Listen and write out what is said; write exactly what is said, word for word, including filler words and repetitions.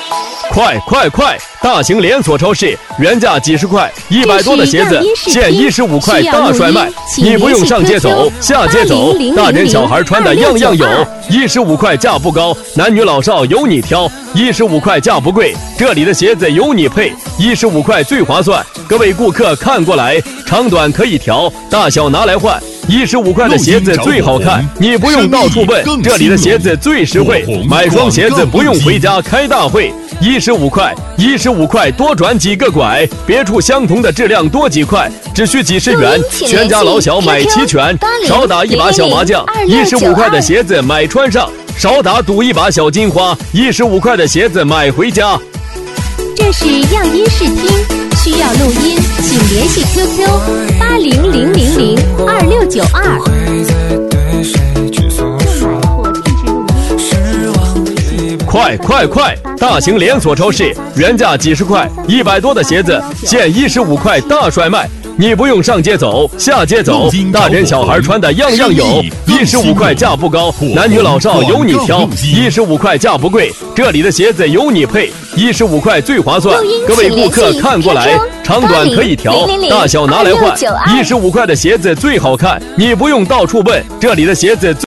快快快！大型连锁超市原价几十块，一百多的鞋子现一十五块大甩卖，你不用上街走，下街走，大人小孩穿的样样有。一十五块价不高，男女老少由你挑。一十五块价不贵，这里的鞋子由你配。一十五块最划算，各位顾客看过来，长短可以调，大小拿来换。一十五块的鞋子最好看，你不用到处问，这里的鞋子最实惠，买双鞋子不用回家开大会。一十五块，一十五块多转几个拐，别处相同的质量多几块，只需几十元，全家老小买齐全。少打一把小麻将，一十五块的鞋子买穿上；少打赌一把小金花，一十五块的鞋子买回家。 这是样音视听，需要录音，请联系 Q Q 八零零零零二六九二。 快快快！大型连锁超市原价几十块，一百多的鞋子现一十五块大甩卖，你不用上街走，下街走，大人小孩穿的样样有。一十五块价不高，男女老少由你挑。一十五块价不贵，这里的鞋子由你配。一十五块最划算，各位顾客看过来，长短可以调，大小拿来换。一十五块的鞋子最好看，你不用到处问，这里的鞋子最